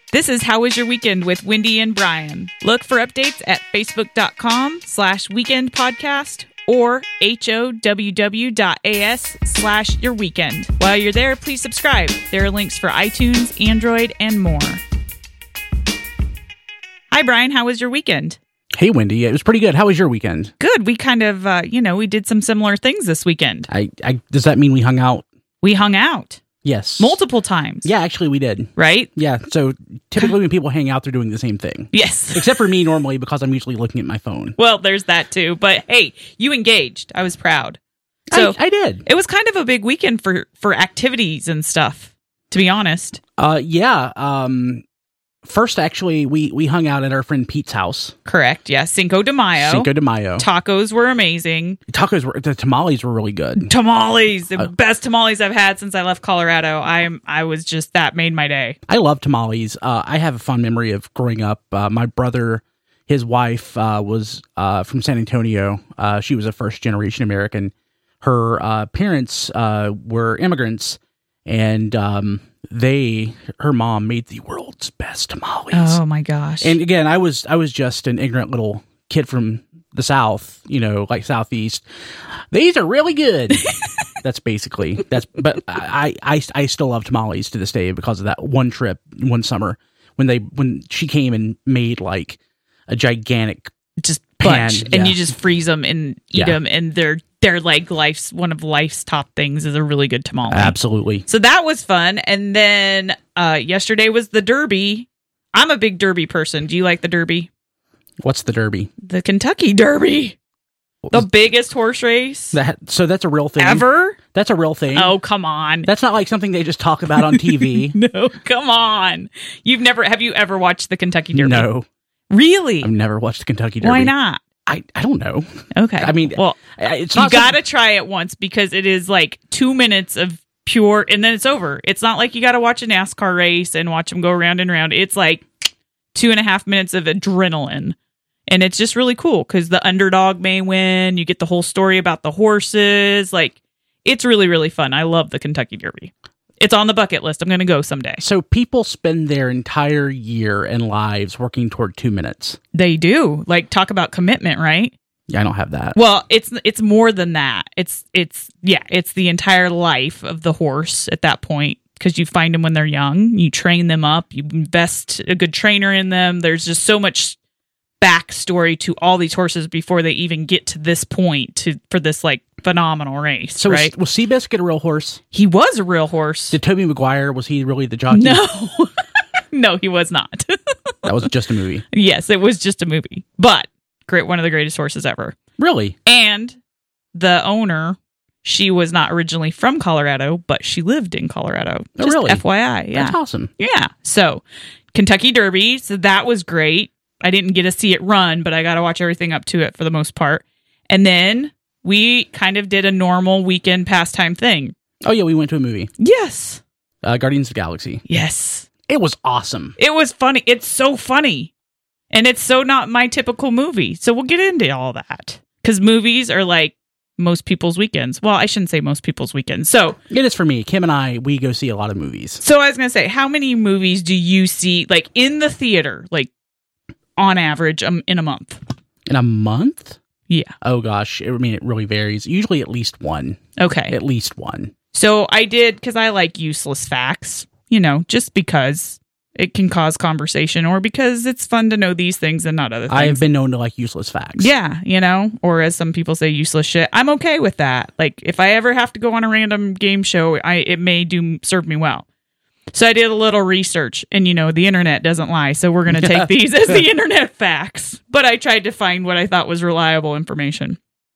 This is How Was Your Weekend with Wendy and Brian. Look for updates at facebook.com/weekendpodcast or howw.as/yourweekend. While you're there, please subscribe. There are links for iTunes, Android, and more. Hi, Brian. How was your weekend? Hey, Wendy. It was pretty good. How was your weekend? Good. We kind of, we did some similar things this weekend. Does that mean we hung out? We hung out. Yes. Multiple times. Yeah, actually we did. Right? Yeah, so typically when people hang out, they're doing the same thing. Yes. Except for me normally because I'm usually looking at my phone. Well, there's that too. But hey, you engaged. I was proud. So I did. It was kind of a big weekend for activities and stuff, to be honest. First, actually, we hung out at our friend Pete's house. Correct. Yeah. Cinco de Mayo. Tacos were amazing. The tamales were really good. Tamales. The best tamales I've had since I left Colorado. That made my day. I love tamales. I have a fond memory of growing up. My brother, his wife was from San Antonio. She was a first generation American. Her parents were immigrants, and her mom made the world's best tamales. Oh my gosh. And again, I was just an ignorant little kid from the South, like Southeast. These are really good. But I still love tamales to this day because of that one trip one summer when she came and made like a gigantic just pan, bunch, and you just freeze them and eat them, and they're like one of life's top things is a really good tamale. Absolutely. So that was fun. And then yesterday was the Derby. I'm a big Derby person. Do you like the Derby? What's the Derby? The Kentucky Derby. The biggest horse race. So that's a real thing? Ever? That's a real thing? Oh, come on. That's not like something they just talk about on TV. No, come on. Have you ever watched the Kentucky Derby? No. Really? I've never watched the Kentucky Derby. Why not? I don't know. Okay. I mean, well, it's not. You got to try it once because it is like 2 minutes of pure, and then it's over. It's not like you got to watch a NASCAR race and watch them go round and round. It's like 2.5 minutes of adrenaline, and it's just really cool because the underdog may win. You get the whole story about the horses. Like, it's really, really fun. I love the Kentucky Derby. It's on the bucket list. I'm going to go someday. So people spend their entire year and lives working toward 2 minutes. They do. Like, talk about commitment, right? Yeah, I don't have that. Well, it's more than that. It's the entire life of the horse at that point because you find them when they're young. You train them up. You invest a good trainer in them. There's just so much backstory to all these horses before they even get to this point for this like phenomenal race. So right? was Seabiscuit a real horse? He was a real horse. Did Tobey Maguire, was he really the jockey? No. No, he was not. That was just a movie. Yes, it was just a movie. But one of the greatest horses ever. Really? And the owner, she was not originally from Colorado, but she lived in Colorado. Oh, just really? FYI. Yeah. That's awesome. Yeah. So Kentucky Derby. So that was great. I didn't get to see it run, but I got to watch everything up to it for the most part. And then we kind of did a normal weekend pastime thing. Oh, yeah. We went to a movie. Yes. Guardians of the Galaxy. Yes. It was awesome. It was funny. It's so funny. And it's so not my typical movie. So we'll get into all that. Because movies are like most people's weekends. Well, I shouldn't say most people's weekends. So it is for me. Kim and I, we go see a lot of movies. So I was going to say, how many movies do you see like in the theater, like on average in a month? In a month? Yeah. Oh, gosh. It really varies. Usually at least one. Okay. At least one. So I did, because I like useless facts, just because it can cause conversation or because it's fun to know these things and not other things. I have been known to like useless facts. Yeah, or as some people say, useless shit. I'm okay with that. Like, if I ever have to go on a random game show, it may serve me well. So I did a little research, and the internet doesn't lie, so we're going to take these as the internet facts. But I tried to find what I thought was reliable information.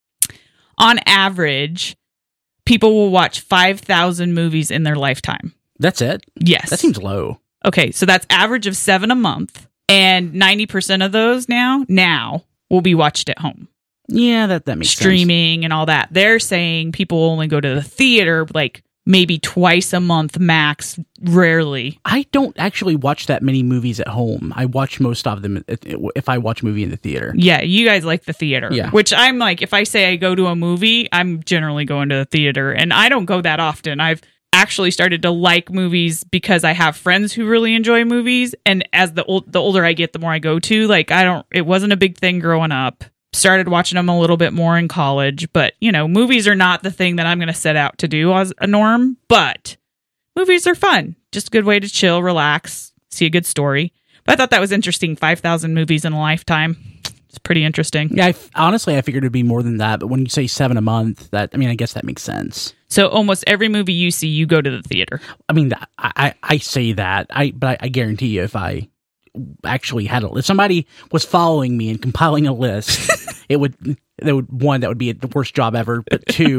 On average, people will watch 5,000 movies in their lifetime. That's it? Yes. That seems low. Okay, so that's average of 7 a month, and 90% of those now will be watched at home. Yeah, that makes sense. Streaming and all that. They're saying people only go to the theater like maybe twice a month max, rarely. I don't actually watch that many movies at home. I watch most of them if I watch a movie in the theater. Yeah, you guys like the theater. Yeah. Which I'm like, if I say I go to a movie, I'm generally going to the theater, and I don't go that often. I've actually started to like movies because I have friends who really enjoy movies. And as the older I get, the more I go to. Like, it wasn't a big thing growing up. Started watching them a little bit more in college. But, movies are not the thing that I'm going to set out to do as a norm. But movies are fun. Just a good way to chill, relax, see a good story. But I thought that was interesting. 5,000 movies in a lifetime. It's pretty interesting. Yeah, honestly, I figured it'd be more than that. But when you say 7 a month, I guess that makes sense. So almost every movie you see, you go to the theater. I mean, I say that, but I guarantee you, if I actually had if somebody was following me and compiling a list, that would be the worst job ever. But 2,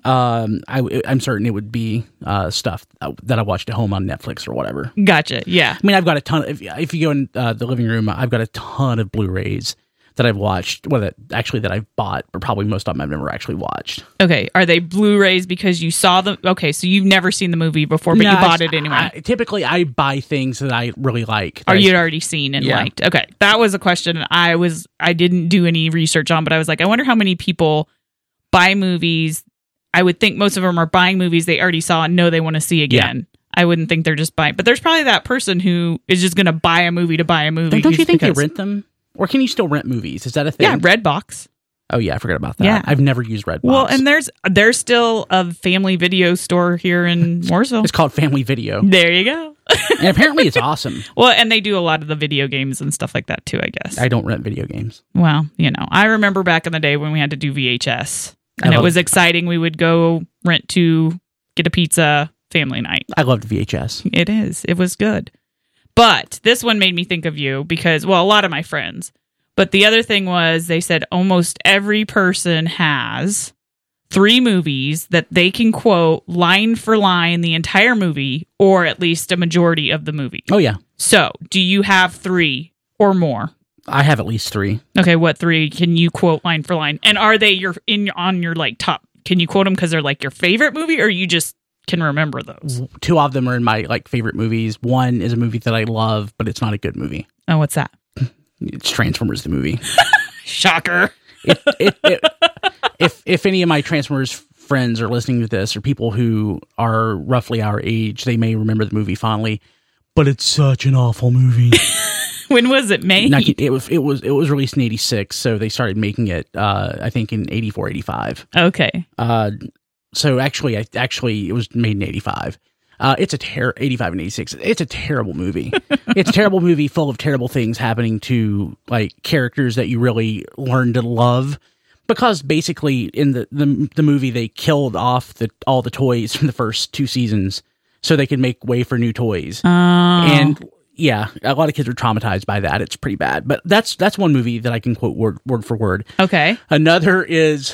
I'm certain it would be stuff that I watched at home on Netflix or whatever. Gotcha. Yeah. I mean, I've got a ton. If you go in the living room, I've got a ton of Blu-rays that I've watched, that I've bought, but probably most of them I've never actually watched. Okay. Are they Blu-rays because you saw them? Okay, so you've never seen the movie before, but you bought it anyway. Typically, I buy things that I really like. Or you'd already seen and liked. Okay. That was a question I didn't do any research on, but I was like, I wonder how many people buy movies. I would think most of them are buying movies they already saw and know they want to see again. Yeah. I wouldn't think they're just buying. But there's probably that person who is just going to buy a movie to buy a movie. Don't you think they rent them? Or can you still rent movies? Is that a thing? Yeah, Redbox. Oh, yeah, I forgot about that. Yeah. I've never used Redbox. Well, and there's still a family video store here in Mooresville. It's called Family Video. There you go. And apparently it's awesome. Well, and they do a lot of the video games and stuff like that, too, I guess. I don't rent video games. Well, I remember back in the day when we had to do VHS. And it was exciting. We would go rent to get a pizza family night. I loved VHS. It is. It was good. But this one made me think of you because, well, a lot of my friends. But the other thing was they said almost every person has 3 movies that they can quote line for line the entire movie or at least a majority of the movie. Oh, yeah. So do you have 3 or more? I have at least 3. Okay, what 3 can you quote line for line? And are they on your like top? Can you quote them because they're like your favorite movie or you just can remember those? 2 of them are in my like favorite movies. One is a movie that I love, but it's not a good movie. Oh, what's that? It's Transformers the movie. Shocker. If any of my Transformers friends are listening to this, or people who are roughly our age, they may remember the movie fondly. But it's such an awful movie. When was it made? It was released in 86, so they started making it I think in 84, 85. Okay. So actually it was made in 85. It's 85 and 86. It's a terrible movie. It's a terrible movie full of terrible things happening to like characters that you really learn to love. Because basically in the movie they killed off all the toys from the first 2 seasons so they could make way for new toys. And yeah, a lot of kids are traumatized by that. It's pretty bad. But that's one movie that I can quote word for word. Okay. Another is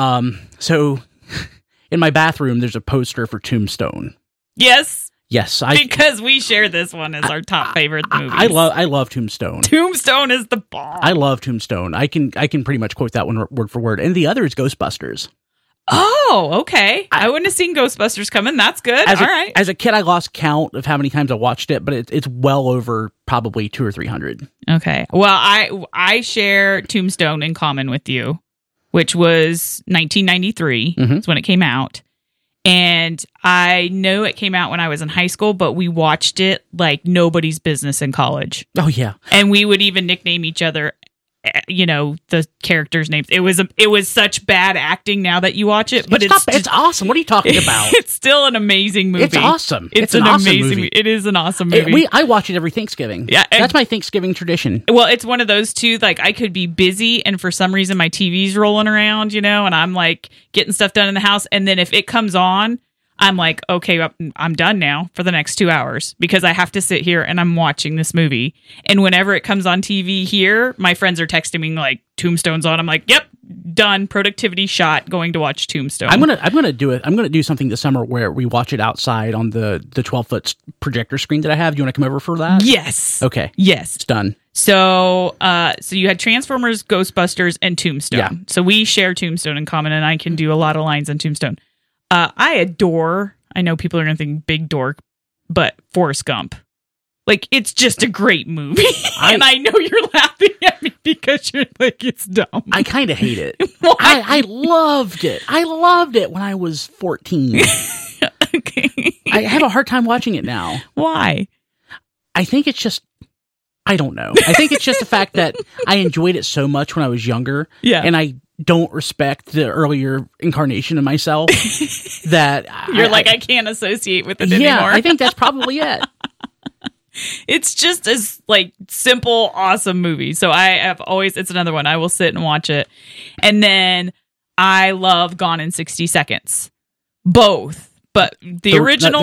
so in my bathroom there's a poster for Tombstone. Yes. Yes, because we share this one as our top favorite movies. I love Tombstone. Tombstone is the bomb. I love Tombstone. I can pretty much quote that one word for word. And the other is Ghostbusters. Oh, okay. I wouldn't have seen Ghostbusters coming. That's good. All right. As a kid, I lost count of how many times I watched it, but it's well over probably 200 or 300. Okay. Well, I share Tombstone in common with you, which was 1993. Mm-hmm. That's when it came out. And I know it came out when I was in high school, but we watched it like nobody's business in college. Oh, yeah. And we would even nickname each other, the characters' names. It was such bad acting now that you watch it, but it's awesome. What are you talking about? It's still an amazing movie. It's awesome. It's an awesome amazing movie. It is an awesome movie. I watch it every Thanksgiving. Yeah. That's my Thanksgiving tradition. Well, it's one of those two, like I could be busy and for some reason my TV's rolling around, and I'm like getting stuff done in the house. And then if it comes on, I'm like, okay, I'm done now for the next 2 hours because I have to sit here and I'm watching this movie. And whenever it comes on TV here, my friends are texting me like Tombstone's on. I'm like, yep, done. Productivity shot. Going to watch Tombstone. I'm gonna do it. I'm gonna do something this summer where we watch it outside on the 12-foot projector screen that I have. Do you want to come over for that? Yes. Okay. Yes. It's done. So you had Transformers, Ghostbusters, and Tombstone. Yeah. So we share Tombstone in common, and I can do a lot of lines on Tombstone. I know people are going to think big dork, but Forrest Gump. Like, it's just a great movie. And I know you're laughing at me because you're like, it's dumb. I kind of hate it. I loved it. I loved it when I was 14. I have a hard time watching it now. Why? I think it's just, I don't know. I think it's just the fact that I enjoyed it so much when I was younger. Yeah. And I don't respect the earlier incarnation of myself that I can't associate with it anymore. I think that's probably it. It's just as like simple, awesome movie. So I have always, it's another one. I will sit and watch it. And then I love Gone in 60 Seconds. Both. But the original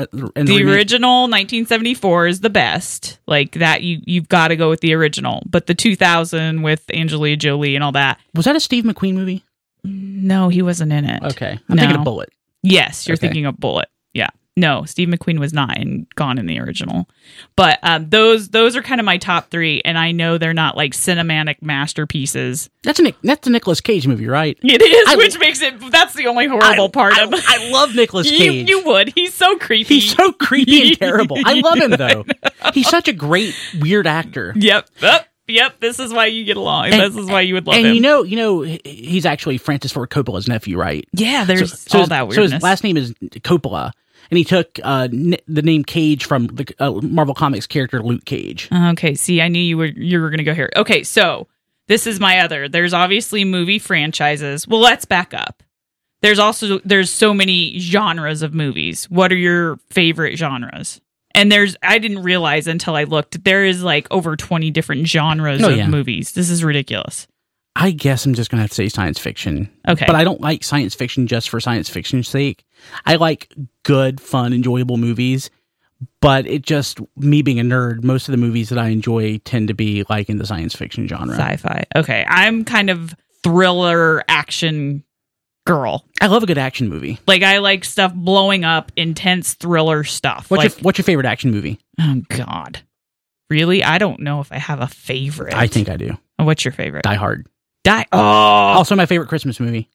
1974 is the best. Like that, you've got to go with the original. But the 2000 with Angelina Jolie and all that. Was that a Steve McQueen movie? No, he wasn't in it. Okay. I'm thinking of Bullet. Yes, you're thinking of Bullet. Yeah. No, Steve McQueen was not Gone in the original. But those are kind of my top three, and I know they're not like cinematic masterpieces. That's a Nicolas Cage movie, right? It is, which makes it, that's the only horrible part of it. I love Nicolas Cage. You would. He's so creepy. He's so creepy and terrible. I love him, though. He's such a great, weird actor. Yep. Yep, this is why you get along. This is why you would love him. And you know, he's actually Francis Ford Coppola's nephew, right? Yeah, there's all that weirdness. So his last name is Coppola, and he took the name Cage from the Marvel Comics character Luke Cage. Okay, see, I knew you were going to go here. Okay, so this is my other. There's obviously movie franchises. Well, let's back up. There's so many genres of movies. What are your favorite genres? And I didn't realize until I looked, there is like over 20 different genres of movies. This is ridiculous. I guess I'm just going to have to say science fiction. Okay. But I don't like science fiction just for science fiction's sake. I like good, fun, enjoyable movies. But it just, me being a nerd, most of the movies that I enjoy tend to be like in the science fiction genre. Sci-fi. Okay. I'm kind of thriller action girl. I love a good action movie. Like, I like stuff blowing up, intense thriller stuff. What's your favorite action movie? Oh, God. Really? I don't know if I have a favorite. I think I do. What's your favorite? Die Hard. Oh! Also my favorite Christmas movie.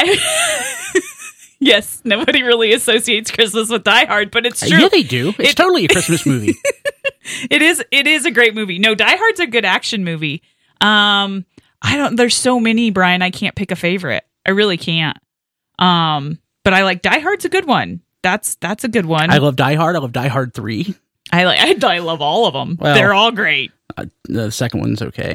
Yes, nobody really associates Christmas with Die Hard, but it's true. Yeah, they do. It's totally a Christmas movie. It is a great movie. No, Die Hard's a good action movie. There's so many, Brian, I can't pick a favorite. I really can't. But I like Die Hard's a good one. That's a good one. I love Die Hard. I love Die Hard 3. I love all of them. Well, they're all great. The second one's okay.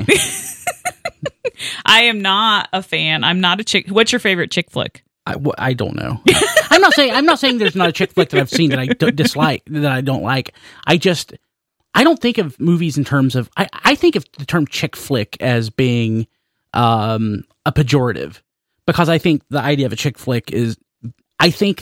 I am not a fan. I'm not a chick. What's your favorite chick flick? I don't know. I'm not saying there's not a chick flick that I've seen that I dislike, that I don't like. I don't think of movies in terms of, I think of the term chick flick as being a pejorative, because I think the idea of a chick flick is, I think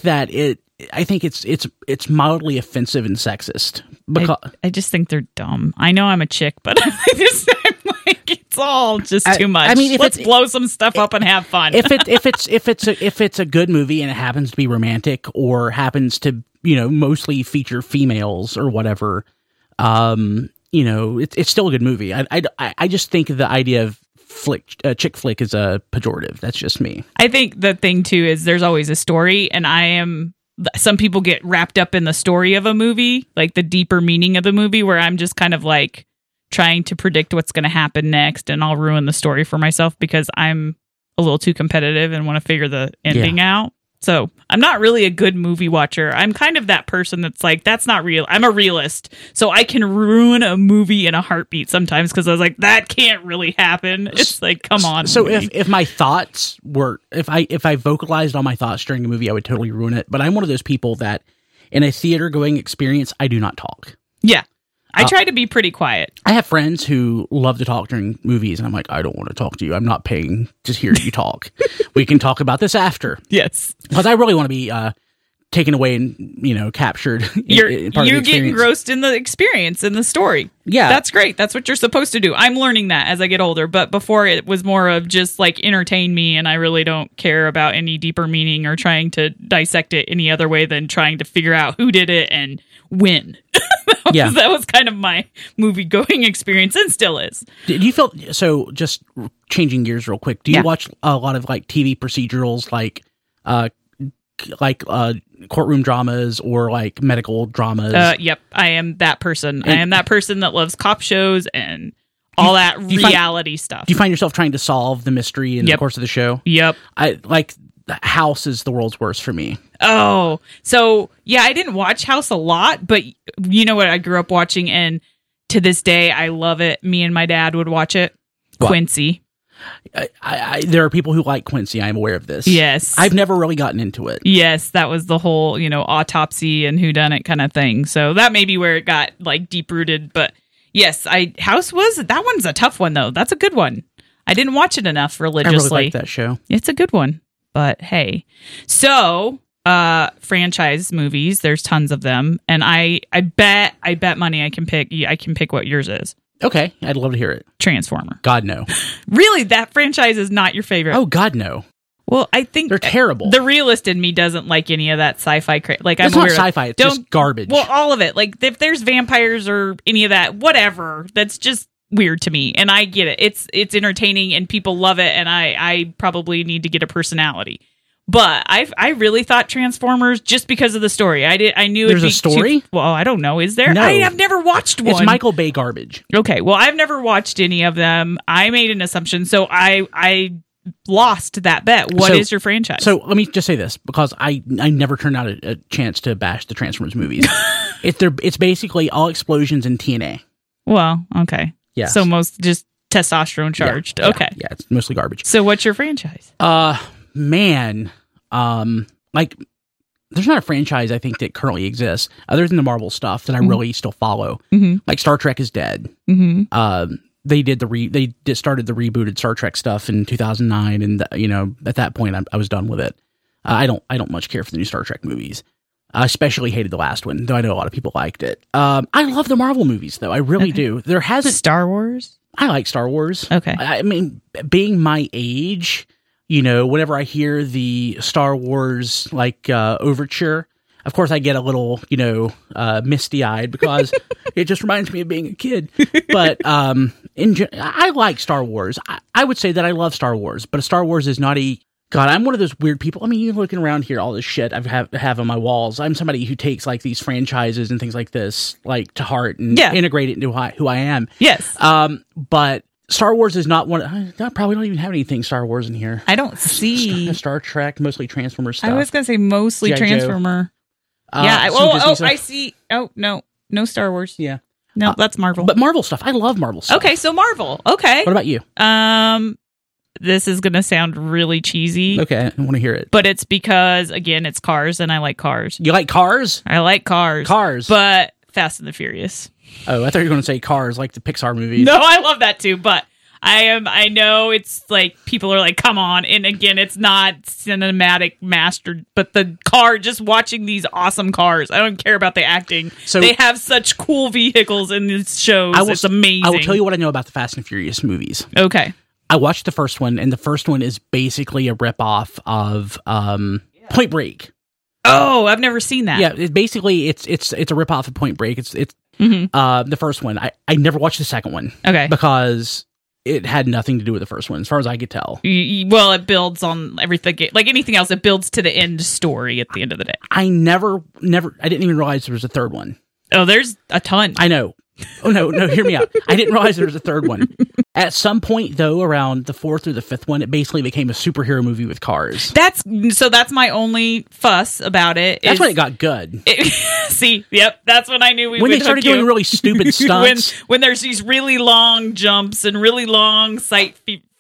it's mildly offensive and sexist. Because I just think they're dumb. I know I'm a chick, but I'm like, it's all just too much. I mean, let's blow some stuff up and have fun. If it's a good movie and it happens to be romantic or happens to, mostly feature females or whatever, it's still a good movie. I just think the idea of chick flick is a pejorative. That's just me. I think the thing too is there's always a story, and some people get wrapped up in the story of a movie, like the deeper meaning of the movie, where I'm just kind of like trying to predict what's going to happen next, and I'll ruin the story for myself because I'm a little too competitive and want to figure the ending out. So I'm not really a good movie watcher. I'm kind of that person that's like, that's not real. I'm a realist. So I can ruin a movie in a heartbeat sometimes because I was like, that can't really happen. It's like, come on. So if my thoughts were, if I vocalized all my thoughts during a movie, I would totally ruin it. But I'm one of those people that in a theater going experience, I do not talk. Yeah. I try to be pretty quiet. I have friends who love to talk during movies, and I'm like, I don't want to talk to you. I'm not paying to hear you talk. We can talk about this after. Yes. Because I really want to be taken away and, captured. You're getting engrossed in the experience, in the story. Yeah. That's great. That's what you're supposed to do. I'm learning that as I get older. But before, it was more of just like entertain me, and I really don't care about any deeper meaning or trying to dissect it any other way than trying to figure out who did it and when. That was kind of my movie going experience, and still is. Do you feel, so just changing gears real quick, do you watch a lot of like TV procedurals like courtroom dramas or like medical dramas? Yep, I am that person. I am that person that loves cop shows and all that reality stuff. Do you find yourself trying to solve the mystery in the course of the show? Yep. I like House is the world's worst for me. Oh, so yeah, I didn't watch House a lot, but you know what I grew up watching, and to this day I love it. Me and my dad would watch it. What? Quincy. There are people who like Quincy. I'm aware of this. Yes. I've never really gotten into it. Yes, that was the whole, autopsy and whodunit kind of thing. So that may be where it got like deep rooted. But yes, that one's a tough one though. That's a good one. I didn't watch it enough religiously. I really like that show. It's a good one. But hey, so franchise movies, there's tons of them, and I bet money I can pick what yours is. Okay, I'd love to hear it. Transformer. God no. Really, that franchise is not your favorite? Oh God no. Well, I think they're terrible. The realist in me doesn't like any of that sci-fi. Like it's not sci-fi. It's just garbage. Well, all of it. Like if there's vampires or any of that, whatever. That's just weird to me, and I get it. It's entertaining and people love it, and I probably need to get a personality. But I really thought Transformers just because of the story. I knew there's a story. Well, I don't know. Is there? No. I have never watched one. It's Michael Bay garbage. Okay, well, I've never watched any of them. I made an assumption, so I lost that bet. What is your franchise? So let me just say this, because I never turned out a chance to bash the Transformers movies. It's basically all explosions in TNA. Well, okay. Yeah. So most just testosterone charged. Yeah, okay. Yeah, it's mostly garbage. So what's your franchise? Man, like there's not a franchise I think that currently exists other than the Marvel stuff that I really still follow. Mm-hmm. Like Star Trek is dead. Mm-hmm. They started the rebooted Star Trek stuff in 2009, and at that point I was done with it. I don't much care for the new Star Trek movies. I especially hated the last one, though I know a lot of people liked it. I love the Marvel movies, though. I really do. There hasn't Star Wars. I like Star Wars. Okay. I mean, being my age, whenever I hear the Star Wars overture, of course I get a little misty-eyed because it just reminds me of being a kid. But I like Star Wars. I would say that I love Star Wars, but Star Wars is not a God, I'm one of those weird people. I mean, you're looking around here, all this shit I have on my walls. I'm somebody who takes like these franchises and things like this to heart and integrate it into who I am. Yes. But Star Wars is not one. I probably don't even have anything Star Wars in here. I don't see Star Trek, mostly Transformers stuff. I was gonna say mostly G.I. Transformer. Yeah. I see. Oh no Star Wars. Yeah. No, that's Marvel. But Marvel stuff. I love Marvel stuff. Okay, so Marvel. Okay. What about you? This is going to sound really cheesy. Okay, I want to hear it. But it's because, again, it's cars, and I like cars. You like cars? I like cars. Cars. But Fast and the Furious. Oh, I thought you were going to say Cars, like the Pixar movies. No, I love that too, but I know it's like, people are like, come on. And again, it's not cinematic mastered, but the car, just watching these awesome cars. I don't care about the acting. So they have such cool vehicles in these shows. It's amazing. I will tell you what I know about the Fast and Furious movies. Okay. I watched the first one, and the first one is basically a ripoff of Point Break. Oh, I've never seen that. Yeah, it's a ripoff of Point Break. It's the first one. I never watched the second one. Okay, because it had nothing to do with the first one, as far as I could tell. Well, it builds on everything, like anything else. It builds to the end story at the end of the day. I didn't even realize there was a third one. Oh, there's a ton. I know. Oh, no, hear me out. I didn't realize there was a third one. At some point, though, around the fourth or the fifth one, it basically became a superhero movie with cars. That's my only fuss about it. That's when it got good. See, yep, that's when I knew when they started doing really stupid stunts. when there's these really long jumps and really long fight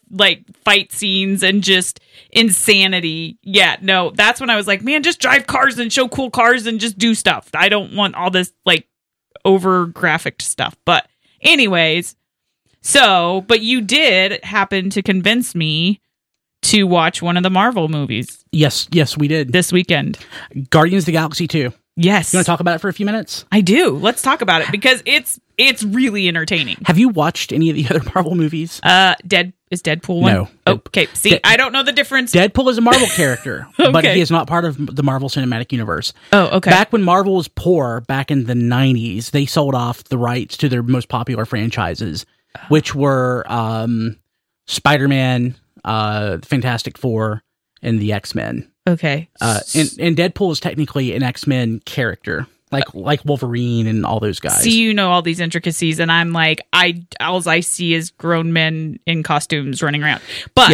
scenes and just insanity. Yeah, no, that's when I was like, man, just drive cars and show cool cars and just do stuff. I don't want all this over graphic stuff. But anyways, but you did happen to convince me to watch one of the Marvel movies. Yes, we did. This weekend. Guardians of the Galaxy 2. Yes. You want to talk about it for a few minutes? I do. Let's talk about it because it's really entertaining. Have you watched any of the other Marvel movies? Is Deadpool one? No. Okay. See, I don't know the difference. Deadpool is a Marvel character, okay, but he is not part of the Marvel Cinematic Universe. Oh, okay. Back when Marvel was poor, back in the 90s, they sold off the rights to their most popular franchises, which were Spider-Man, Fantastic Four, and the X-Men. Okay. And Deadpool is technically an X-Men character, like Wolverine and all those guys. See, all these intricacies, and I'm like, all I see is grown men in costumes running around. But yes,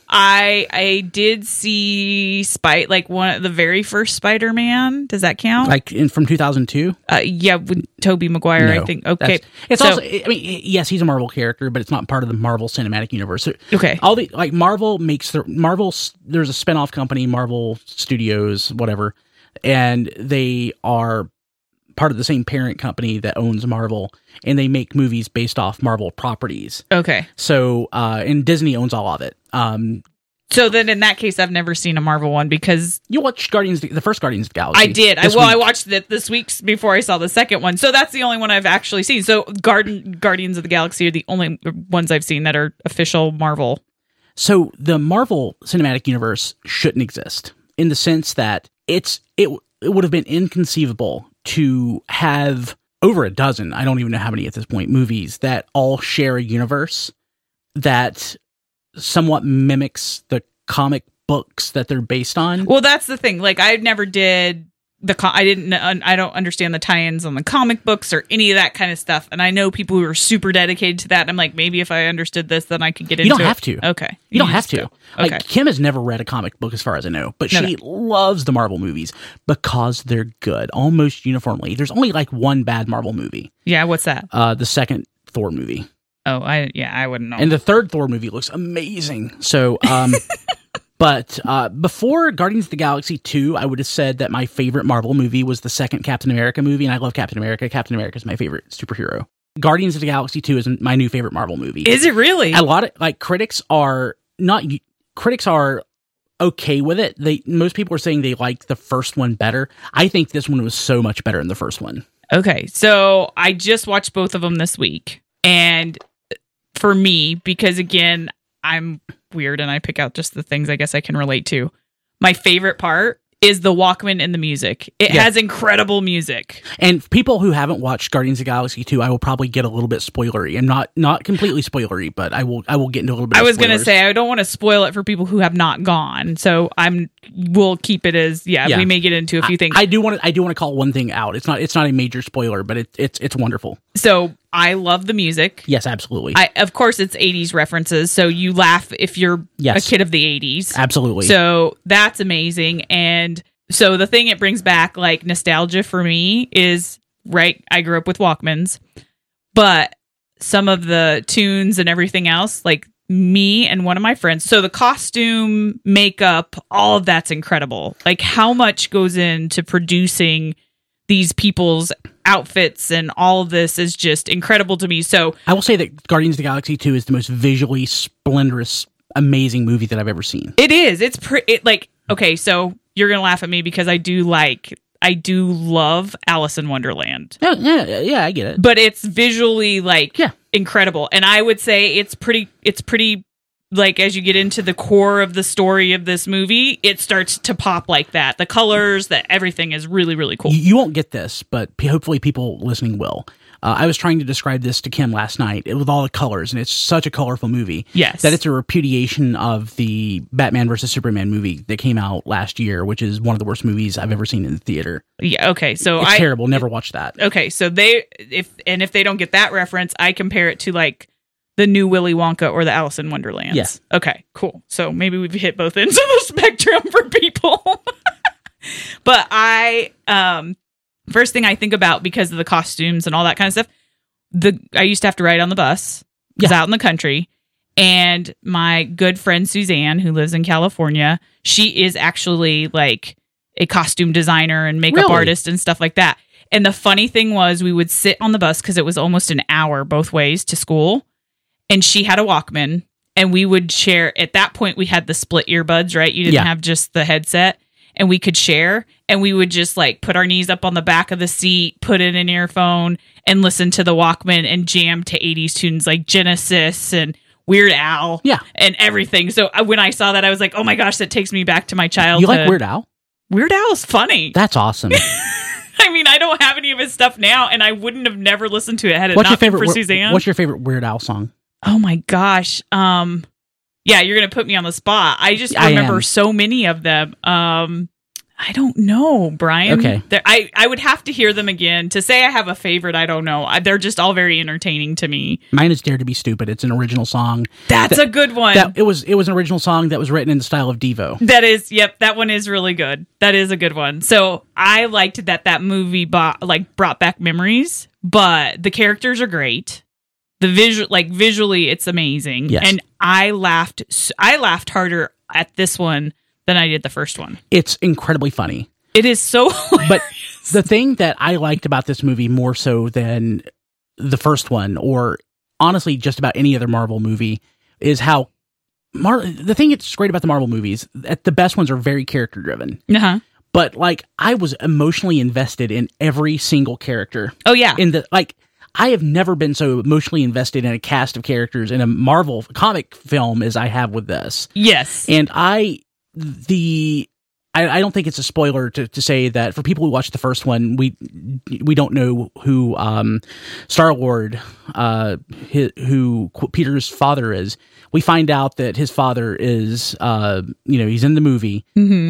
I did see one of the very first Spider-Man. Does that count? From 2002? Yeah, with Tobey Maguire, No, I think. Okay. It's also, I mean, yes, he's a Marvel character, but it's not part of the Marvel Cinematic Universe. Okay. All the Marvel makes there's a spinoff company, Marvel Studios, whatever, and they are part of the same parent company that owns Marvel, and they make movies based off Marvel properties. Okay. So, and Disney owns all of it. So then, in that case, I've never seen a Marvel one because you watched the first Guardians of the Galaxy. I did. I watched it this week before I saw the second one. So that's the only one I've actually seen. So Guardians of the Galaxy are the only ones I've seen that are official Marvel. So the Marvel Cinematic Universe shouldn't exist in the sense that it would have been inconceivable to have over a dozen, I don't even know how many at this point, movies that all share a universe that somewhat mimics the comic books that they're based on. Well, that's the thing. Like, I never did I don't understand the tie-ins on the comic books or any of that kind of stuff. And I know people who are super dedicated to that. And I'm like, maybe if I understood this, then I could get into it. You don't have to. Okay. You don't have to. Okay. Like, Kim has never read a comic book as far as I know, but she loves the Marvel movies because they're good, almost uniformly. There's only like one bad Marvel movie. Yeah, what's that? The second Thor movie. Oh, I wouldn't know. And the third Thor movie looks amazing. So, but before Guardians of the Galaxy 2, I would have said that my favorite Marvel movie was the second Captain America movie, and I love Captain America. Captain America is my favorite superhero. Guardians of the Galaxy 2 is my new favorite Marvel movie. Is it really? A lot of critics are okay with it. Most people are saying they liked the first one better. I think this one was so much better than the first one. Okay, so I just watched both of them this week, and for me, because again, I'm weird and I pick out just the things I guess I can relate to. My favorite part is the Walkman and the music. It has incredible music. And people who haven't watched Guardians of the Galaxy 2, I will probably get a little bit spoilery. And not completely spoilery, but I will get into a little bit. I was going to say I don't want to spoil it for people who have not gone. So we'll keep it as we may get into a few things. I do want to call one thing out. It's not a major spoiler, but it's wonderful. So I love the music. Yes, absolutely. Of course, it's 80s references, so you laugh if you're a kid of the 80s. Absolutely. So that's amazing. And so the thing it brings back, like, nostalgia for me is, right, I grew up with Walkmans, but some of the tunes and everything else, like, me and one of my friends, so the costume, makeup, all of that's incredible. Like, how much goes into producing these people's outfits and all of this is just incredible to me. So I will say that Guardians of the Galaxy 2 is the most visually splendorous, amazing movie that I've ever seen. It is. It's okay, so you're going to laugh at me because I do love Alice in Wonderland. Yeah, I get it. But it's visually incredible. And I would say it's pretty like, as you get into the core of the story of this movie, it starts to pop like that. The colors, everything is really, really cool. You won't get this, but hopefully people listening will. I was trying to describe this to Kim last night with all the colors, and it's such a colorful movie. Yes. That it's a repudiation of the Batman vs. Superman movie that came out last year, which is one of the worst movies I've ever seen in the theater. Yeah, okay. So it's terrible. Never watched that. Okay, so if they don't get that reference, I compare it to, like, the new Willy Wonka or the Alice in Wonderland. Yes. Okay, cool. So maybe we've hit both ends of the spectrum for people. But first thing I think about, because of the costumes and all that kind of stuff, I used to have to ride on the bus. I was out in the country. And my good friend Suzanne, who lives in California, she is actually like a costume designer and makeup artist and stuff like that. And the funny thing was, we would sit on the bus because it was almost an hour both ways to school. And she had a Walkman, and we would share. At that point, we had the split earbuds, right? You didn't have just the headset, and we could share. And we would just, like, put our knees up on the back of the seat, put in an earphone, and listen to the Walkman and jam to 80s tunes like Genesis and Weird Al and everything. So when I saw that, I was like, oh my gosh, that takes me back to my childhood. You like Weird Al? Weird Al is funny. That's awesome. I mean, I don't have any of his stuff now, and I wouldn't have never listened to it had it not been for Suzanne. What's your favorite Weird Al song? Oh my gosh. Yeah, you're going to put me on the spot. I just remember so many of them. I don't know, Brian. Okay. I would have to hear them again. To say I have a favorite, I don't know. They're just all very entertaining to me. Mine is Dare to Be Stupid. It's an original song. That's a good one. It was an original song that was written in the style of Devo. That is, yep, that one is really good. That is a good one. So I liked that movie brought back memories, but the characters are great. The visually, it's amazing. Yes. And I laughed harder at this one than I did the first one. It's incredibly funny. It is so But the thing that I liked about this movie more so than the first one, or honestly just about any other Marvel movie, is how the thing that's great about the Marvel movies, the best ones are very character driven. Uh-huh. But I was emotionally invested in every single character. Oh yeah. I have never been so emotionally invested in a cast of characters in a Marvel comic film as I have with this. Yes. And I don't think it's a spoiler to say that for people who watched the first one, we don't know who Star-Lord, who Peter's father is. We find out that his father is, he's in the movie,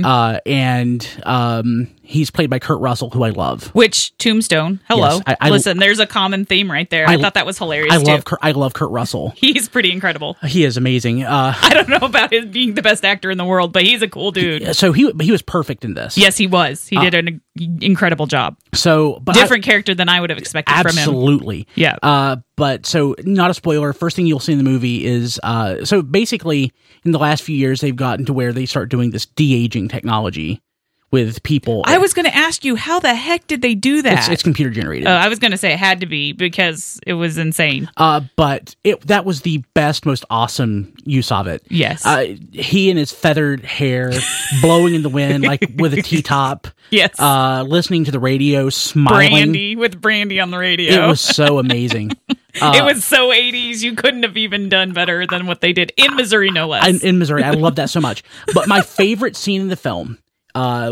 and he's played by Kurt Russell, who I love. Which Tombstone? Hello, yes, listen. There's a common theme right there. I thought that was hilarious. I love Kurt Russell. He's pretty incredible. He is amazing. I don't know about him being the best actor in the world, but he's a cool dude. So he was perfect in this. Yes, he was. He did an incredible job. So, but different character than I would have expected from him. Absolutely. Yeah. But so not a spoiler. First thing you'll see in the movie is so basically in the last few years they've gotten to where they start doing this de-aging technology with people. I was going to ask you, how the heck did they do that? It's computer generated. I was going to say it had to be because it was insane. But that was the best, most awesome use of it. Yes. He and his feathered hair blowing in the wind like with a T-top. Yes. Listening to the radio, smiling. With Brandy on the radio. It was so amazing. It was so 80s. You couldn't have even done better than what they did in Missouri, no less. In Missouri. I love that so much. But my favorite scene in the film, I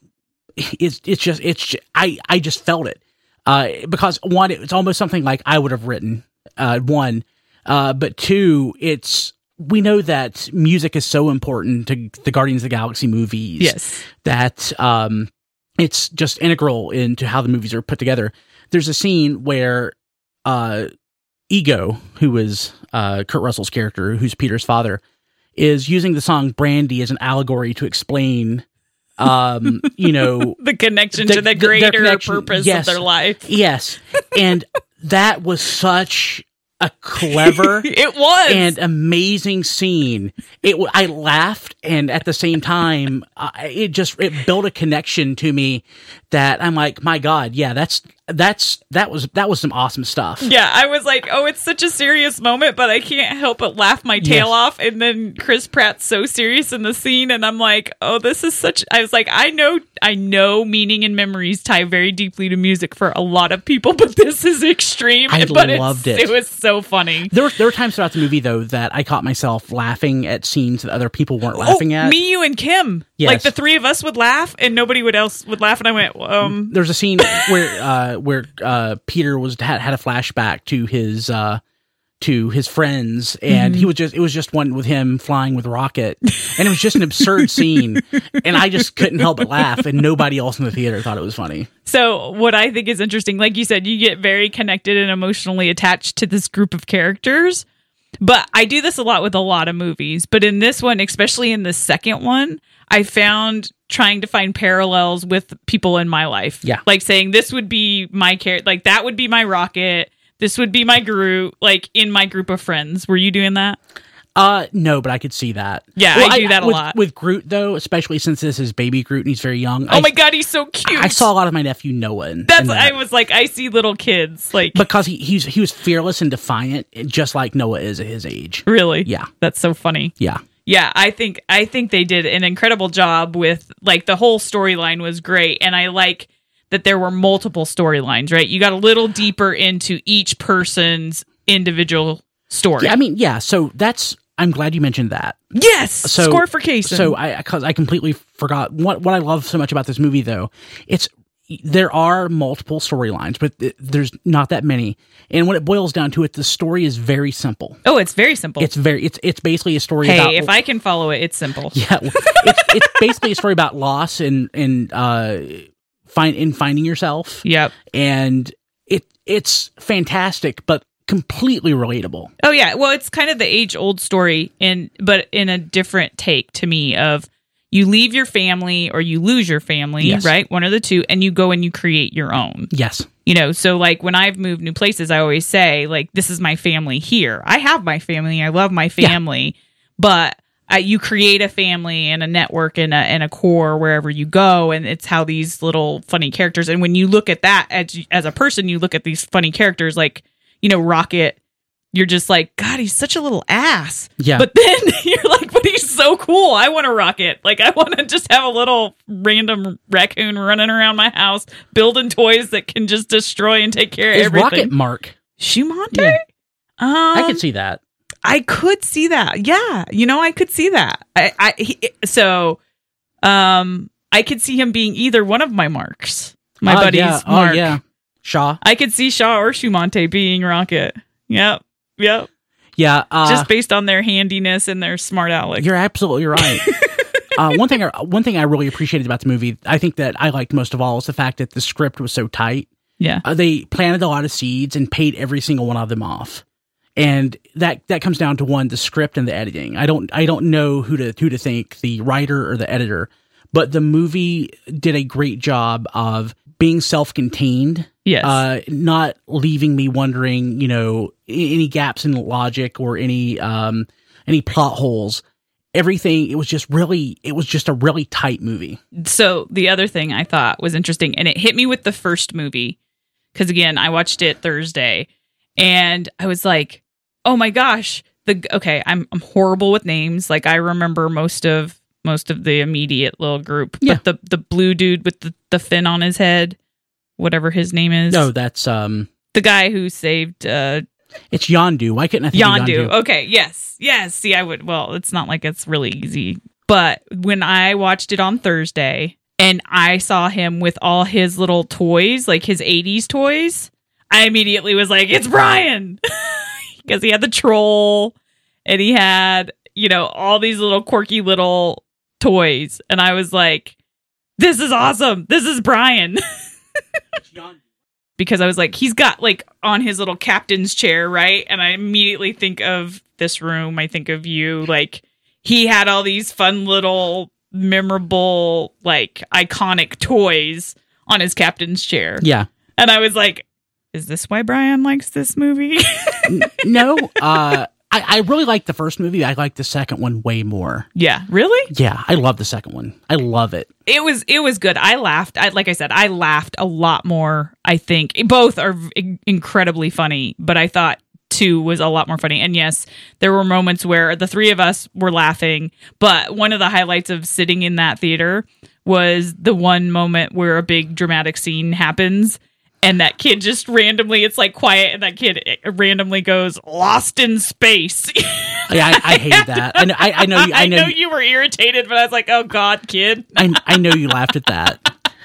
just felt it. Because one, it's almost something like I would have written, but two, we know that music is so important to the Guardians of the Galaxy movies. Yes. That, it's just integral into how the movies are put together. There's a scene where, Ego, who is, Kurt Russell's character, who's Peter's father, is using the song Brandy as an allegory to explain the connection to the greater purpose of their life. Yes. And that was such a clever it was and amazing scene. I laughed, and at the same time it built a connection to me that I'm like, my God, yeah, that was some awesome stuff. Yeah, I was like, oh, it's such a serious moment, but I can't help but laugh my tail off. And then Chris Pratt's so serious in the scene, and I'm like, oh, this is such. I was like, I know, meaning and memories tie very deeply to music for a lot of people, but this is extreme. I loved it. It was so funny. There were times throughout the movie though that I caught myself laughing at scenes that other people weren't laughing at. Me, you, and Kim. Yes. Like the three of us would laugh, and nobody else would laugh, and I went, There's a scene where Peter had a flashback to his friends, and it was just one with him flying with Rocket, and it was just an absurd scene, and I just couldn't help but laugh, and nobody else in the theater thought it was funny. So what I think is interesting, like you said, you get very connected and emotionally attached to this group of characters. But I do this a lot with a lot of movies, but in this one, especially in the second one, I found trying to find parallels with people in my life. Yeah. Like saying this would be my character, like that would be my Rocket, this would be my Groot, like in my group of friends. Were you doing that? No, but I could see that. Yeah, I do that a lot. With Groot, though, especially since this is baby Groot and he's very young. Oh my God, he's so cute. I saw a lot of my nephew Noah in that. I was like, I see little kids. Like because he was fearless and defiant, just like Noah is at his age. Really? Yeah. That's so funny. Yeah. Yeah, I think they did an incredible job with, like, the whole storyline was great, and I like that there were multiple storylines, right? You got a little deeper into each person's individual story. Yeah, I mean, yeah, so I'm glad you mentioned that. Yes! Score for Kaysen. So, because I completely forgot, what I love so much about this movie, though, it's, there are multiple storylines, but there's not that many. And when it boils down to it, the story is very simple. Oh, it's very simple. It's basically a story hey, about... if I can follow it, it's simple. Yeah, it's basically a story about loss and finding yourself. Yep. And it's fantastic, but completely relatable. Oh yeah, well, it's kind of the age-old story, but in a different take to me of you leave your family or you lose your family, Yes. right? One of the two, and you go and you create your own. Yes. You know, so like when I've moved new places, I always say, like, this is my family here. I have my family. I love my family. Yeah. But you create a family and a network and a core wherever you go. And it's how these little funny characters. And when you look at that as a person, you look at these funny characters like, you know, Rocket. You're just like, God, he's such a little ass. Yeah. But then you're like, but he's so cool. I want a Rocket. Like, I want to just have a little random raccoon running around my house, building toys that can just destroy and take care of everything. Rocket Mark Shumante? Yeah. I could see that. I could see that. Yeah. You know, I could see that. I could see him being either one of my marks. My buddy's Mark. Oh, yeah. Shaw. I could see Shaw or Shumante being Rocket. Yep. Yep. Yeah. Just based on their handiness and their smart aleck. You're absolutely right. One thing I really appreciated about the movie, I think that I liked most of all, is the fact that the script was so tight. Yeah. They planted a lot of seeds and paid every single one of them off. And that comes down to the script and the editing. I don't know who to thank, the writer or the editor, but the movie did a great job of being self-contained. Yes. Not leaving me wondering, you know, any gaps in logic or any plot holes. Everything, it was just a really tight movie. So the other thing I thought was interesting, and it hit me with the first movie, because again, I watched it Thursday, and I was like, oh my gosh, I'm horrible with names. Like, I remember most of the immediate little group, yeah. But the blue dude with the fin on his head, whatever his name is. No, that's the guy who saved. It's Yondu. Why couldn't I think of Yondu? Okay, yes. See, I would. Well, it's not like it's really easy, but when I watched it on Thursday and I saw him with all his little toys, like his 80s toys, I immediately was like, it's Brian, because he had the troll and he had, you know, all these little quirky little toys, and I was like, this is awesome. This is Brian. Because I was like, he's got like on his little captain's chair, right? And I immediately think of this room. I think of you. Like, he had all these fun little memorable, like iconic toys on his captain's chair. Yeah. And I was like, is this why Brian likes this movie? No. I really like the first movie. I like the second one way more. Yeah. Really? Yeah. I love the second one. I love it. It was good. I laughed. Like I said, I laughed a lot more. I think both are incredibly funny, but I thought 2 was a lot more funny. And yes, there were moments where the three of us were laughing, but one of the highlights of sitting in that theater was the one moment where a big dramatic scene happens. And that kid just randomly, it's like quiet, and that kid randomly goes, "Lost in space." Yeah, I hated that. I know. I know you were irritated, but I was like, "Oh God, kid!" I know you laughed at that.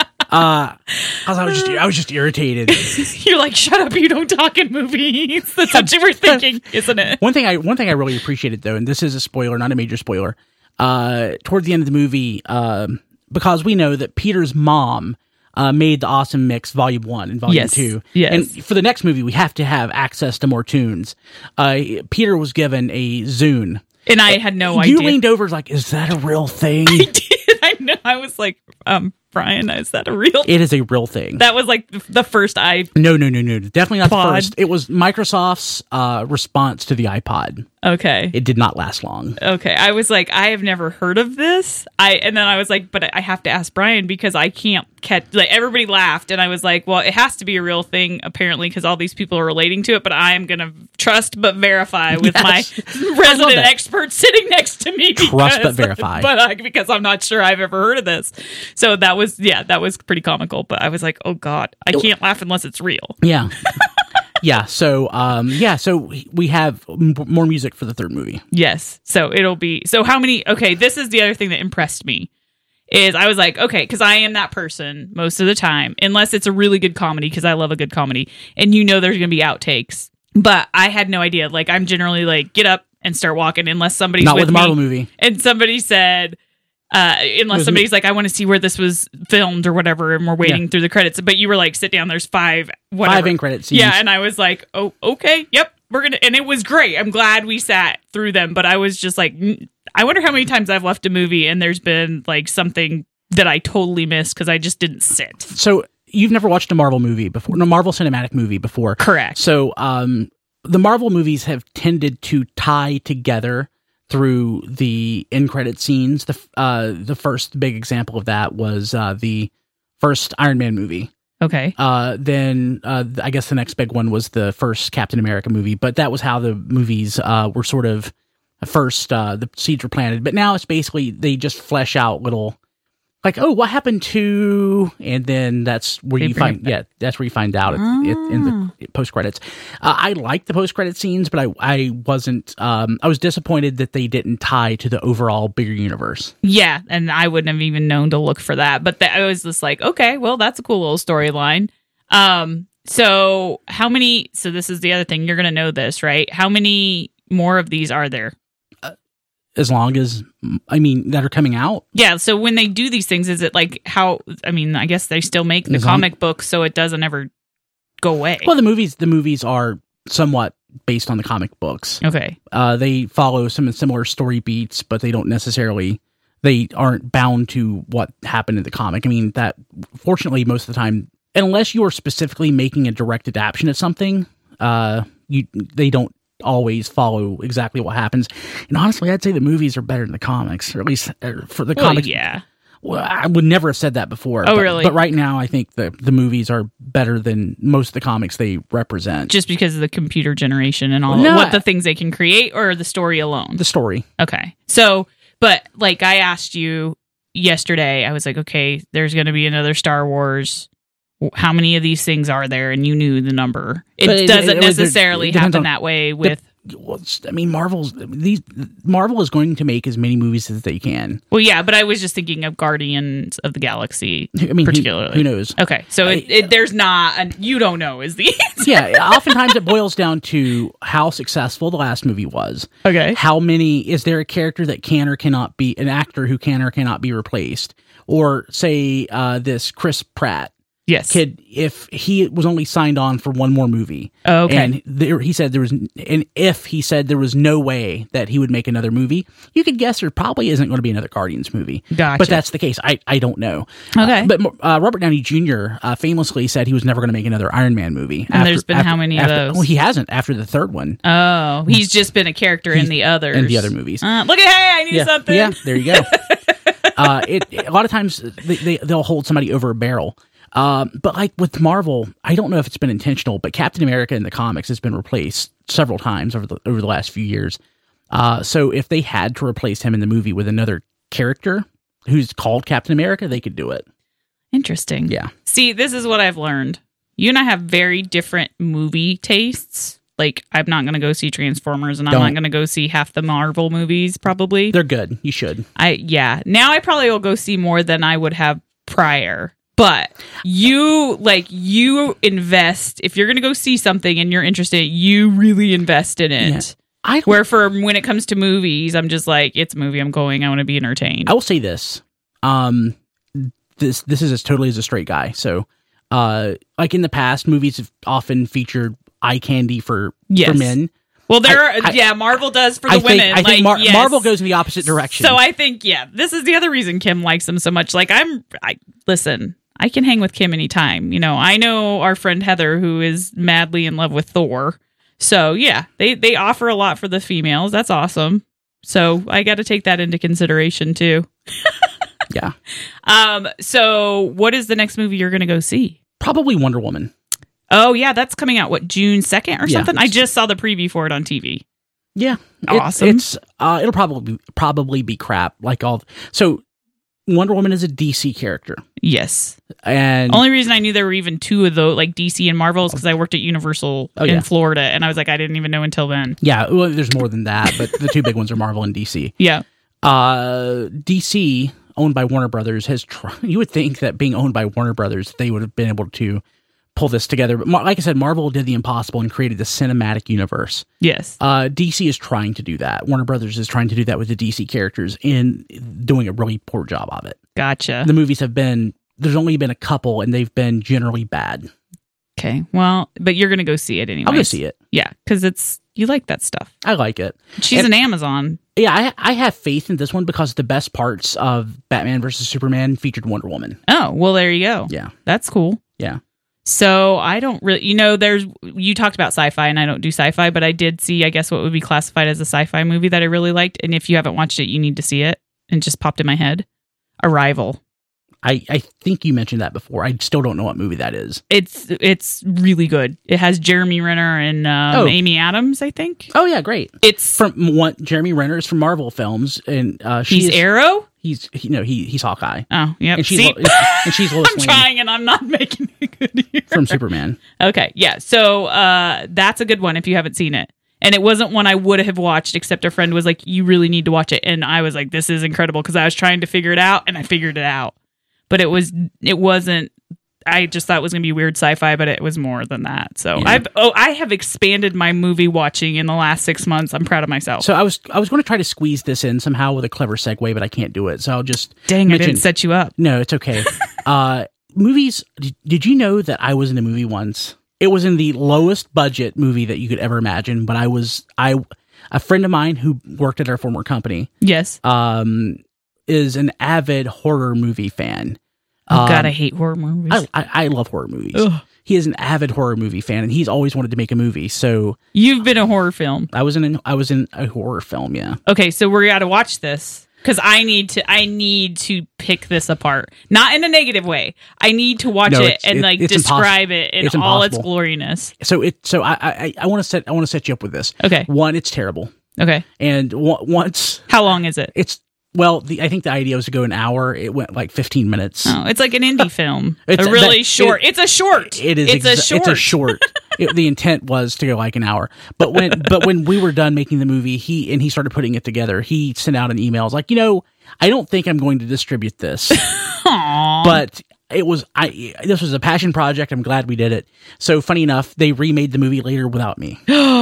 I was just irritated. You're like, "Shut up! You don't talk in movies." That's what you were thinking, isn't it? One thing I really appreciated, though, and this is a spoiler, not a major spoiler. Toward the end of the movie, because we know that Peter's mom made the Awesome Mix Volume 1 and Volume 2. Yes. And for the next movie, we have to have access to more tunes. Peter was given a Zune. And I had no idea. You leaned over like, is that a real thing? I did. I know. I was like, Brian, is that a real thing? It is a real thing. That was like the first No. Definitely not the first. It was Microsoft's response to the iPod. Okay. It did not last long. Okay. I was like, I have never heard of this. And then I was like, but I have to ask Brian because I can't catch, like, everybody laughed. And I was like, well, it has to be a real thing, apparently, because all these people are relating to it. But I am going to trust but verify with my resident expert sitting next to me. Trust but verify. Because I'm not sure I've ever heard of this. So that was pretty comical. But I was like, oh God, I can't laugh unless it's real. Yeah. Yeah, so we have more music for the third movie. Yes. So it'll be, so how many, okay, this is the other thing that impressed me. is I was like, okay, because I am that person most of the time, unless it's a really good comedy, because I love a good comedy, and there's going to be outtakes. But I had no idea. Like, I'm generally like, get up and start walking, unless somebody's Not with with a Marvel movie. and somebody said, unless somebody's like, I want to see where this was filmed or whatever, and we're waiting through the credits. But you were like, sit down, there's 5 end credit scenes. Yeah, and I was like, oh, okay, yep, we're gonna, and it was great. I'm glad we sat through them, but I was just like, I wonder how many times I've left a movie and there's been like something that I totally missed because I just didn't sit. So you've never watched a Marvel movie before, no Marvel Cinematic movie before. Correct. So the Marvel movies have tended to tie together through the end credit scenes. The first big example of that was the first Iron Man movie. Okay. Then I guess the next big one was the first Captain America movie, but that was how the movies were sort of first the seeds were planted. But now it's basically they just flesh out little, like, oh, what happened to, and then that's where you find, that's where you find out in the post credits. I like the post credit scenes, but I wasn't. I was disappointed that they didn't tie to the overall bigger universe. Yeah, and I wouldn't have even known to look for that. But I was just like, okay, well, that's a cool little storyline. So how many? So this is the other thing. You're gonna know this, right? How many more of these are there? As long as, that are coming out. Yeah, so when they do these things, is it like how, I guess they still make the comic books, so it doesn't ever go away. Well, the movies are somewhat based on the comic books. Okay. They follow some similar story beats, but they aren't bound to what happened in the comic. That, fortunately, most of the time, unless you are specifically making a direct adaptation of something, they don't always follow exactly what happens. And honestly, I'd say the movies are better than the comics, or at least for the comics. Yeah. Well, I would never have said that before. Oh, really? But right now, I think the movies are better than most of the comics they represent. Just because of the computer generation and all what the things they can create, or the story alone? The story. Okay. So, but like I asked you yesterday, I was like, okay, there's going to be another Star Wars. How many of these things are there? And you knew the number. It doesn't necessarily happen that way with... Marvel is going to make as many movies as they can. Well, yeah, but I was just thinking of Guardians of the Galaxy, particularly. Who knows? Okay, so there's not... you don't know is the answer. Yeah, oftentimes it boils down to how successful the last movie was. Okay. How many... Is there a character that can or cannot be... An actor who can or cannot be replaced? Or, say, this Chris Pratt. Yes. Kid, if he was only signed on for one more movie, okay, and he said there was no way that he would make another movie, you could guess there probably isn't going to be another Guardians movie. Gotcha. But that's the case. I don't know. Okay. But Robert Downey Jr. Famously said he was never going to make another Iron Man movie. And there's been how many of those? Well, he hasn't after the third one. Oh, he's just been a character in the others. In the other movies. Look at, hey, I knew something. Yeah, there you go. A lot of times they'll hold somebody over a barrel. But like with Marvel, I don't know if it's been intentional, but Captain America in the comics has been replaced several times over the last few years. So if they had to replace him in the movie with another character who's called Captain America, they could do it. Interesting. Yeah. See, this is what I've learned. You and I have very different movie tastes. Like, I'm not going to go see Transformers, and I'm not going to go see half the Marvel movies, probably. They're good. You should. Now I probably will go see more than I would have prior. But you invest, if you're going to go see something and you're interested, you really invest in it. Yeah. Where for when it comes to movies, I'm just like, it's a movie, I'm going, I want to be entertained. I will say this. This is as totally as a straight guy. So, like in the past, movies have often featured eye candy for men. Well, Marvel does for the women. I think Marvel goes in the opposite direction. So I think, this is the other reason Kim likes them so much. Like, listen, I can hang with Kim anytime. I know our friend Heather, who is madly in love with Thor. So, yeah, they offer a lot for the females. That's awesome. So I got to take that into consideration, too. Yeah. So what is the next movie you're going to go see? Probably Wonder Woman. Oh, yeah, that's coming out, June 2nd or something? I just saw the preview for it on TV. Yeah. Awesome. It'll probably be crap. So Wonder Woman is a DC character. Yes. And only reason I knew there were even two of those, like DC and Marvel, is because I worked at Universal in Florida, and I was like, I didn't even know until then. Yeah, well, there's more than that, but the two big ones are Marvel and DC. Yeah. DC owned by Warner Brothers, you would think that being owned by Warner Brothers, they would have been able to pull this together. But like I said, Marvel did the impossible and created the cinematic universe. Yes. DC is trying to do that. Warner Brothers is trying to do that with the DC characters and doing a really poor job of it. Gotcha. The movies there's only been a couple and they've been generally bad. Okay. Well, but you're going to go see it anyway. I'll go see it. Yeah, because you like that stuff. I like it. She's an Amazon. Yeah, I have faith in this one because the best parts of Batman versus Superman featured Wonder Woman. Oh, well, there you go. Yeah. That's cool. Yeah. So I don't really, you talked about sci-fi and I don't do sci-fi, but I did see, I guess, what would be classified as a sci-fi movie that I really liked. And if you haven't watched it, you need to see it. And just popped in my head. Arrival. I think you mentioned that before. I still don't know what movie that is. It's really good. It has Jeremy Renner and Amy Adams, I think. Oh yeah, great. It's Jeremy Renner is from Marvel films, and he's Arrow. He's Hawkeye. Oh yeah, and she's Lois I'm Lane trying and I'm not making it good here. from Superman. Okay, yeah. So that's a good one if you haven't seen it. And it wasn't one I would have watched, except a friend was like, "You really need to watch it," and I was like, "This is incredible," because I was trying to figure it out, and I figured it out. But it wasn't. I just thought it was going to be weird sci-fi, but it was more than that. So yeah. I have expanded my movie watching in the last 6 months. I'm proud of myself. So I was going to try to squeeze this in somehow with a clever segue, but I can't do it. So I'll just I didn't set you up. No, it's okay. Movies. Did you know that I was in a movie once? It was in the lowest budget movie that you could ever imagine, but a friend of mine who worked at our former company. Yes. Is an avid horror movie fan. Oh God, I hate horror movies. I love horror movies. Ugh. He is an avid horror movie fan, and he's always wanted to make a movie. So you've been a horror film. I was in a horror film. Yeah. Okay, so we got to watch this because I need to pick this apart, not in a negative way. I need to watch it and describe it in all its gloriness. So I want to set you up with this. Okay. One, it's terrible. Okay. And once. How long is it? I think the idea was to go an hour. It went like 15 minutes. Oh, it's like an indie film. It's a short. It is. It's a short. The intent was to go like an hour. But when we were done making the movie, he started putting it together. He sent out an email. I was like, I don't think I'm going to distribute this. But this was a passion project. I'm glad we did it. So funny enough, they remade the movie later without me.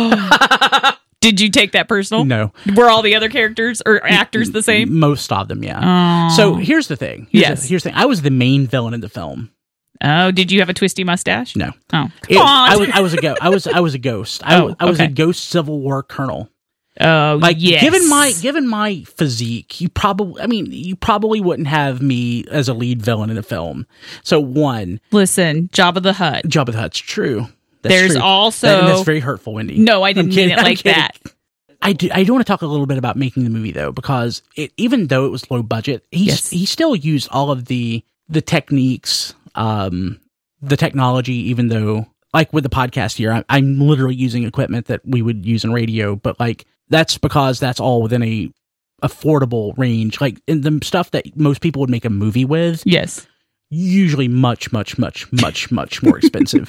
Did you take that personal? No. Were all the other characters or actors the same? Most of them, yeah. So here's the thing. Here's the thing. I was the main villain in the film. Oh, did you have a twisty mustache? No. Oh, I was a ghost. I was a ghost. I was a ghost Civil War colonel. Oh, yes. Given my physique, you probably wouldn't have me as a lead villain in a film. So listen, Jabba the Hutt. Jabba the Hutt's true. There's also that's very hurtful, Wendy. No, I didn't mean it like that. I do want to talk a little bit about making the movie though, because even though it was low budget, he still used all of the techniques, the technology. Even though, like with the podcast here, I'm literally using equipment that we would use in radio, but like that's because that's all within a affordable range. Like in the stuff that most people would make a movie with. Yes. Usually much more expensive.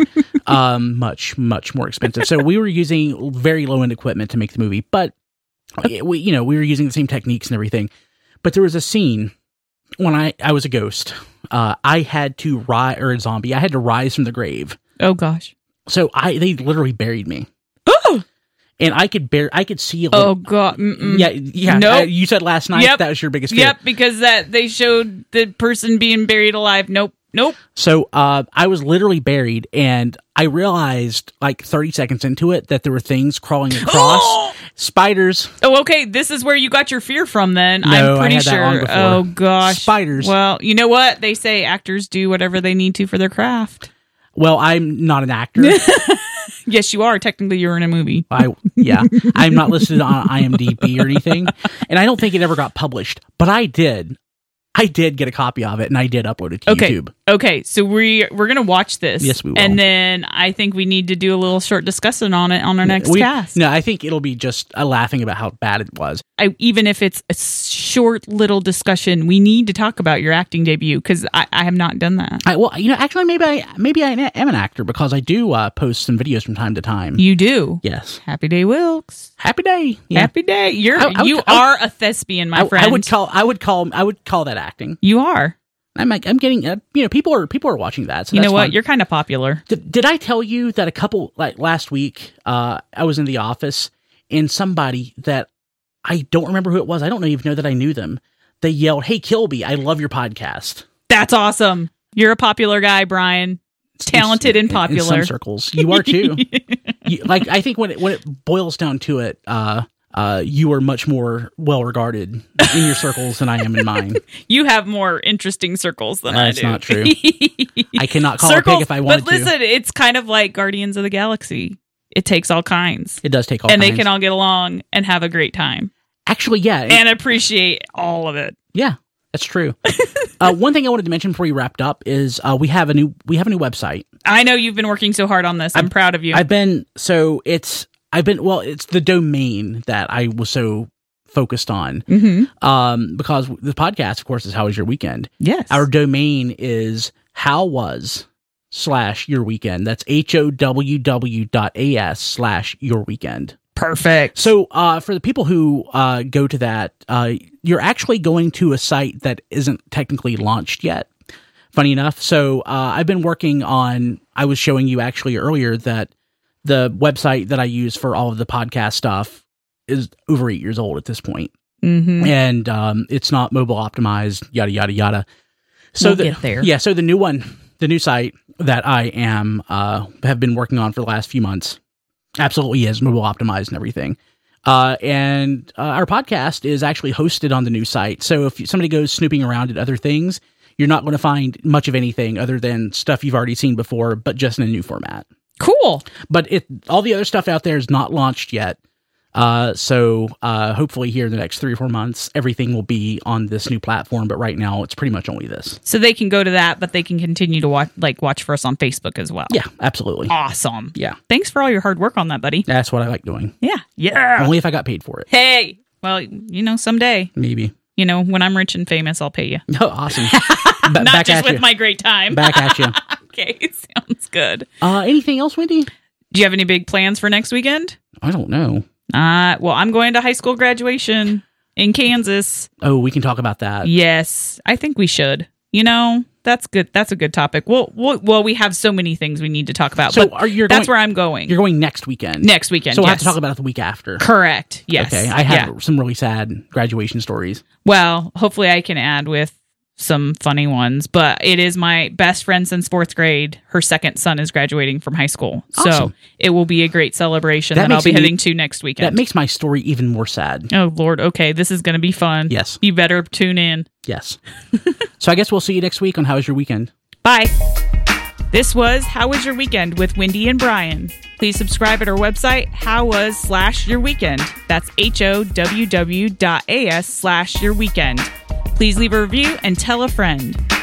Much more expensive. So we were using very low end equipment to make the movie, but we were using the same techniques and everything. But there was a scene when I was a ghost. I had to rise, or a zombie. I had to rise from the grave. Oh gosh. So they literally buried me. And I could see a little... Oh, God. Mm-mm. Yeah. Nope. You said last night that was your biggest fear. Yep, because they showed the person being buried alive. Nope. So I was literally buried, and I realized, like 30 seconds into it, that there were things crawling across. Spiders. Oh, okay. This is where you got your fear from, then. No, I'm pretty I had that sure. long before. Oh, gosh. Spiders. Well, you know what? They say actors do whatever they need to for their craft. Well, I'm not an actor. Yes, you are. Technically, you're in a movie. I'm not listed on IMDb or anything, and I don't think it ever got published. But I did get a copy of it, and I did upload it to YouTube. Okay, so we're gonna watch this. Yes, we will. And then I think we need to do a little short discussion on it on our next cast. No, I think it'll be just laughing about how bad it was. Even if it's a short little discussion, we need to talk about your acting debut, because I have not done that. Actually, maybe I am an actor, because I do post some videos from time to time. You do? Yes. Happy Day Wilkes. Happy Day. Yeah. Happy Day. You are a thespian, my friend. I would call that acting. You are. I'm getting, people are watching that. So you know what? fun. You're kind of popular. Did I tell you that last week, I was in the office and somebody that I don't remember who it was. I don't even know that I knew them. They yelled, "Hey, Kilby, I love your podcast." That's awesome. You're a popular guy, Brian. Talented and popular. In some circles. You are too. I think when it boils down to it, you are much more well regarded in your circles than I am in mine. You have more interesting circles than I do. That's not true. I cannot call circles, a pig if I wanted to. But listen, it's kind of like Guardians of the Galaxy. It takes all kinds. It does take all kinds. And they can all get along and have a great time. Actually, yeah. And appreciate all of it. Yeah, that's true. One thing I wanted to mention before we wrapped up is we have a new website. I know you've been working so hard on this. I'm proud of you. It's the domain that I was so focused on. Mm-hmm. Because the podcast, of course, is How Was Your Weekend? Yes. Our domain is howwas/yourweekend. That's HOWW.AS/yourweekend. Perfect. So for the people who go to that, you're actually going to a site that isn't technically launched yet. Funny enough. So I've been working on, I was showing you actually earlier that the website that I use for all of the podcast stuff is over 8 years old at this point. Mm-hmm. And it's not mobile optimized, yada, yada, yada. So we'll get there. Yeah. So the new site that I have been working on for the last few months absolutely is mobile optimized and everything. And our podcast is actually hosted on the new site. So if somebody goes snooping around at other things, you're not going to find much of anything other than stuff you've already seen before, but just in a new format. Cool. But all the other stuff out there is not launched yet. So hopefully here in the next 3 or 4 months, everything will be on this new platform. But right now, it's pretty much only this. So they can go to that, but they can continue to watch for us on Facebook as well. Yeah, absolutely. Awesome. Yeah. Thanks for all your hard work on that, buddy. That's what I like doing. Yeah. Yeah. Only if I got paid for it. Hey. Well, someday. Maybe. When I'm rich and famous, I'll pay you. Oh, awesome. Not back just with my great time. Back at you. Okay. Sounds good. Anything else, Wendy? Do you have any big plans for next weekend? I don't know. Well, I'm going to high school graduation in Kansas. Oh, we can talk about that. Yes, I think we should. That's good. That's a good topic. Well, we have so many things we need to talk about. So that's where I'm going. You're going next weekend. Next weekend. So we'll yes. have to talk about it the week after. Correct. Yes. Okay. I have some really sad graduation stories. Well, hopefully I can add with some funny ones, but it is my best friend since 4th grade. Her second son is graduating from high school. Awesome. So it will be a great celebration that I'll be heading to next weekend. That makes my story even more sad. Oh, Lord. Okay. This is going to be fun. Yes. You better tune in. Yes. So I guess we'll see you next week on How Was Your Weekend? Bye. This was How Was Your Weekend with Wendy and Brian. Please subscribe at our website, howwas/yourweekend. That's HOWW.AS/yourweekend. Please leave a review and tell a friend.